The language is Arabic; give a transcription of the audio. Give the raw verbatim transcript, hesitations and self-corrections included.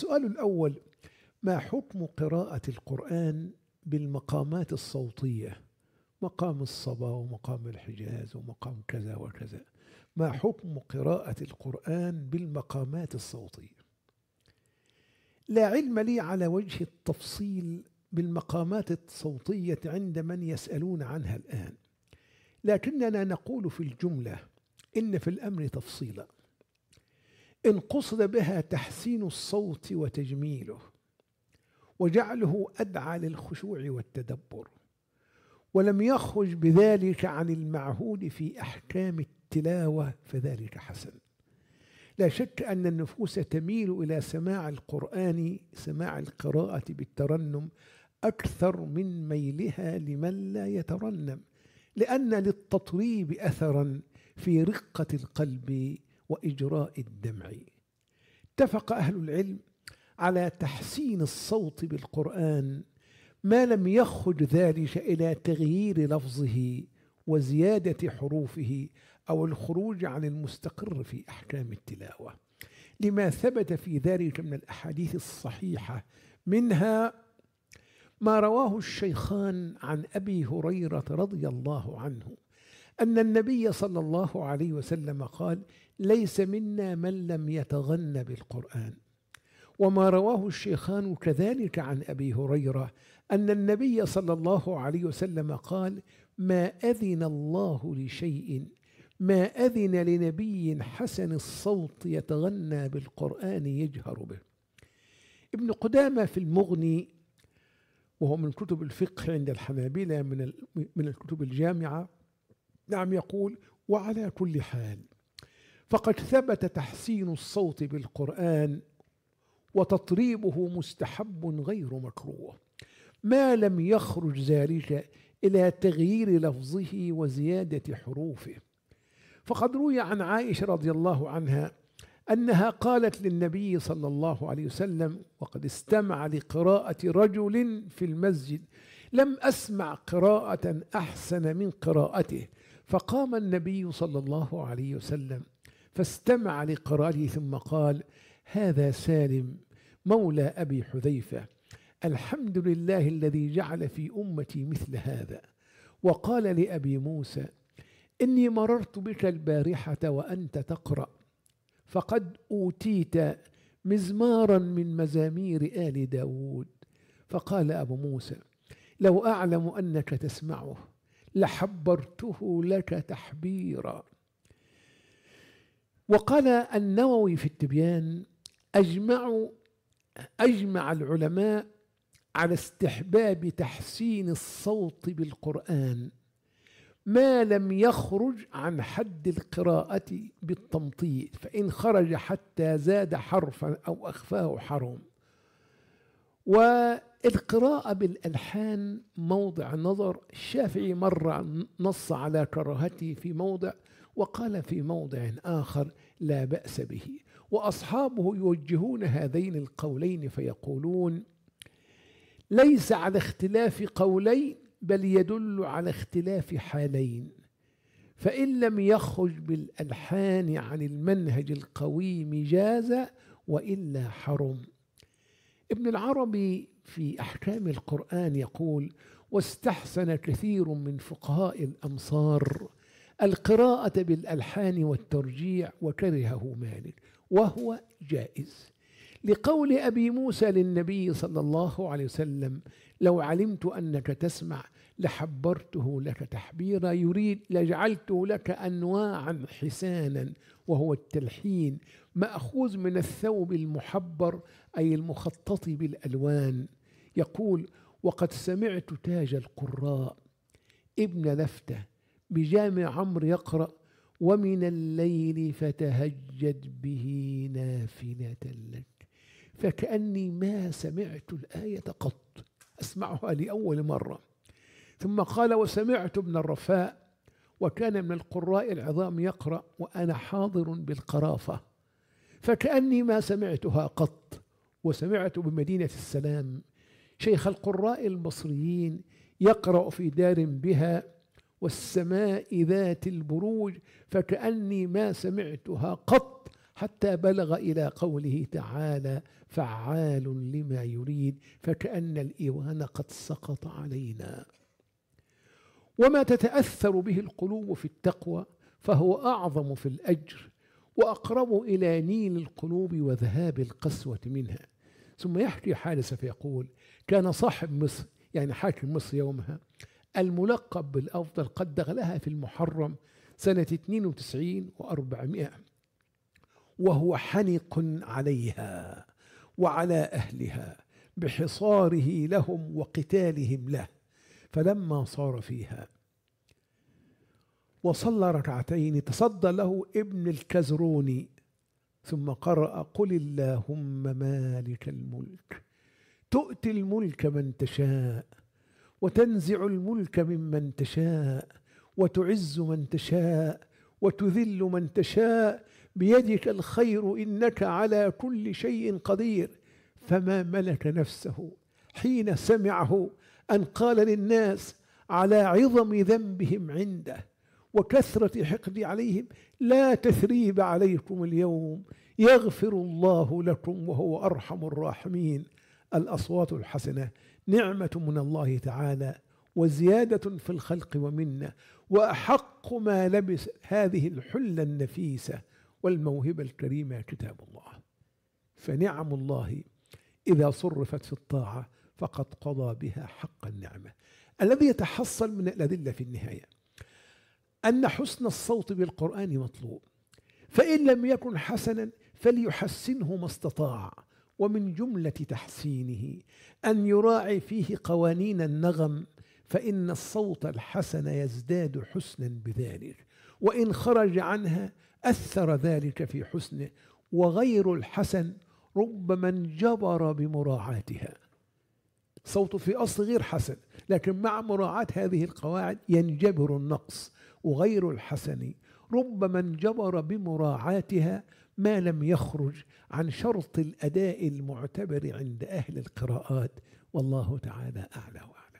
السؤال الأول: ما حكم قراءة القرآن بالمقامات الصوتية؟ مقام الصبا ومقام الحجاز ومقام كذا وكذا. ما حكم قراءة القرآن بالمقامات الصوتية؟ لا علم لي على وجه التفصيل بالمقامات الصوتية عند من يسألون عنها الآن، لكننا نقول في الجملة إن في الأمر تفصيلا. إن قصد بها تحسين الصوت وتجميله وجعله أدعى للخشوع والتدبر، ولم يخرج بذلك عن المعهود في أحكام التلاوة، فذلك حسن. لا شك أن النفوس تميل إلى سماع القرآن، سماع القراءة بالترنم، أكثر من ميلها لمن لا يترنم، لأن للتطريب أثرا في رقة القلب وإجراء الدمع. اتفق أهل العلم على تحسين الصوت بالقرآن ما لم يخرج ذلك إلى تغيير لفظه وزيادة حروفه أو الخروج عن المستقر في أحكام التلاوة، لما ثبت في ذلك من الأحاديث الصحيحة، منها ما رواه الشيخان عن أبي هريرة رضي الله عنه أن النبي صلى الله عليه وسلم قال: ليس منا من لم يتغن بالقرآن. وما رواه الشيخان كذلك عن أبي هريرة أن النبي صلى الله عليه وسلم قال: ما أذن الله لشيء، ما أذن لنبي حسن الصوت يتغنى بالقرآن يجهر به. ابن قدامة في المغني، وهو من كتب الفقه عند الحنابلة، من من الكتب الجامعة، نعم، يقول: وعلى كل حال فقد ثبت تحسين الصوت بالقرآن وتطريبه مستحب غير مكروه، ما لم يخرج ذلك إلى تغيير لفظه وزيادة حروفه. فقد روي عن عائشة رضي الله عنها أنها قالت للنبي صلى الله عليه وسلم وقد استمع لقراءة رجل في المسجد: لم أسمع قراءة أحسن من قراءته. فقام النبي صلى الله عليه وسلم فاستمع لقراءته ثم قال: هذا سالم مولى أبي حذيفة، الحمد لله الذي جعل في أمتي مثل هذا. وقال لأبي موسى: إني مررت بك البارحة وأنت تقرأ، فقد أوتيت مزمارا من مزامير آل داود. فقال أبو موسى: لو أعلم أنك تسمعه لحبرته لك تحبيرا. وقال النووي في التبيان: أجمع أجمع العلماء على استحباب تحسين الصوت بالقرآن ما لم يخرج عن حد القراءة بالتمطيط، فإن خرج حتى زاد حرفا أو أخفاه حرم. والقراءة بالألحان موضع نظر، الشافعي مرة نص على كراهته في موضع، وقال في موضع آخر لا بأس به. وأصحابه يوجهون هذين القولين فيقولون: ليس على اختلاف قولين، بل يدل على اختلاف حالين، فإن لم يخرج بالألحان عن المنهج القويم جاز، وإلا حرم. ابن العربي في أحكام القرآن يقول: واستحسن كثير من فقهاء الأمصار القراءة بالألحان والترجيع، وكرهه مالك، وهو جائز، لقول أبي موسى للنبي صلى الله عليه وسلم: لو علمت أنك تسمع لحبرته لك تحبيرا، يريد لجعلته لك أنواعا حسانا، وهو التلحين مأخوذ من الثوب المحبر أي المخطط بالألوان. يقول: وقد سمعت تاج القراء ابن لفتة بجامع عمرو يقرأ: ومن الليل فتهجد به نافلة لك، فكأني ما سمعت الآية قط، أسمعها لأول مرة. ثم قال: وسمعت ابن الرفاء وكان من القراء العظام يقرأ وأنا حاضر بالقرافة، فكأني ما سمعتها قط. وسمعت بمدينة السلام شيخ القراء المصريين يقرأ في دار بها: والسماء ذات البروج، فكأني ما سمعتها قط حتى بلغ إلى قوله تعالى فعال لما يريد، فكأن الإيوان قد سقط علينا. وما تتأثر به القلوب في التقوى فهو أعظم في الأجر وأقرب إلى نيل القلوب وذهاب القسوة منها. ثم يحكي حارثة فيقول كان صاحب مصر يعني حاكم مصر يومها الملقب بالأفضل قد دخلها في المحرم سنة اثنين وتسعين وأربعمائة وهو حنق عليها وعلى أهلها بحصاره لهم وقتالهم له، فلما صار فيها وصلى ركعتين تصدى له ابن الكزروني ثم قرأ قل اللهم مالك الملك تؤتي الملك من تشاء وتنزع الملك ممن تشاء وتعز من تشاء وتذل من تشاء بيدك الخير إنك على كل شيء قدير. فما ملك نفسه حين سمعه أن قال للناس على عظم ذنبهم عنده وكثرة حقد عليهم لا تثريب عليكم اليوم يغفر الله لكم وهو أرحم الراحمين. الأصوات الحسنة نعمة من الله تعالى وزيادة في الخلق ومنه، وأحق ما لبس هذه الحلة النفيسة والموهبة الكريمة كتاب الله. فنعم الله إذا صرفت في الطاعة فقد قضى بها حق النعمة. الذي يتحصل من الأدلة في النهاية أن حسن الصوت بالقرآن مطلوب، فإن لم يكن حسنا فليحسنه ما استطاع، ومن جملة تحسينه أن يراعي فيه قوانين النغم، فإن الصوت الحسن يزداد حسنا بذلك، وإن خرج عنها أثر ذلك في حسنه، وغير الحسن ربما انجبر بمراعاتها. صوته في أصل غير حسن لكن مع مراعاة هذه القواعد ينجبر النقص، وغير الحسن ربما انجبر بمراعاتها ما لم يخرج عن شرط الأداء المعتبر عند أهل القراءات، والله تعالى أعلى وأعلم.